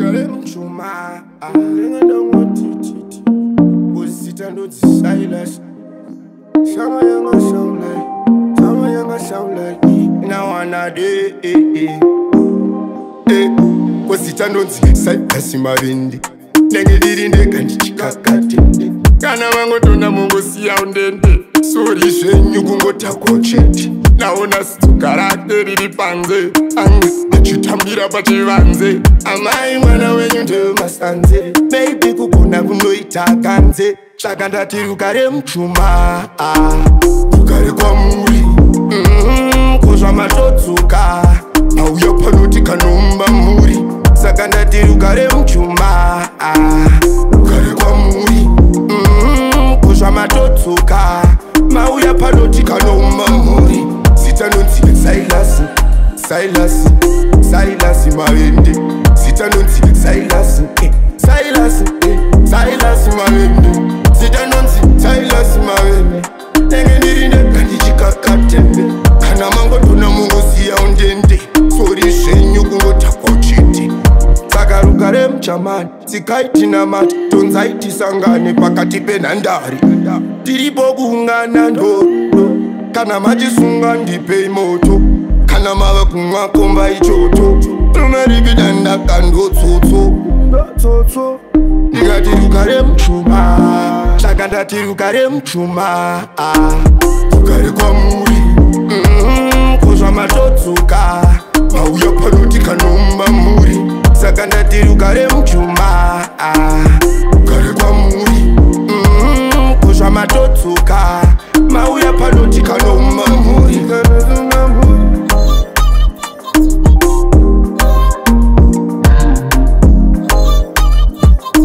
Sakare mchuma Nenga ngotiti Bosita ndo Silas Sama yanga sound like Now wanna day Bosita ndo Silas marindi Nenge dirinde kanji chikakate Kana wango tonda mungo siya undende Sori shenyu kungota kocheti Naona stukarate riri panze Angi achitambira pachivanze Amai mwana wenyu ndo masanze Baby kukuna kunoita kanze Chaka ndati rukare mchuma Rukare kwa muri Kozwa matotsuka Auya panoti kanomba muri Saka ndati rukare mchuma Rukare kwa muri Kozwa matotsuka Mauya panoti kanomba muri Sitanonzi Silas mawende Sitanonzi Silas mawende Sitanonzi Silas mawende Nenge ndirinde kandi chikakatembe Kana mango tuna mungo siya undende Sori shenyu kungota kochiti Saka rukare mchamani Sikaiti na mati Tonzaiti sangane pakati penandari Tiripo kuhungana ndo Kana majisunga ndipe moto Kana mawe kumwa komba ichoto Tumeribidanda kando tsotso Nigati rukare mchuma Chakandati rukare mchuma Rukare kwa muri Kozwa matotsuka Mauya panoti kanomba muri Sakandati rukare mchuma Rukare kwa muri Kozwa matotsuka Mauya panoti kanomba muri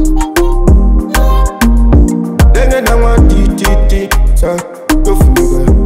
Denge na ngwa titi Sa, tofunuga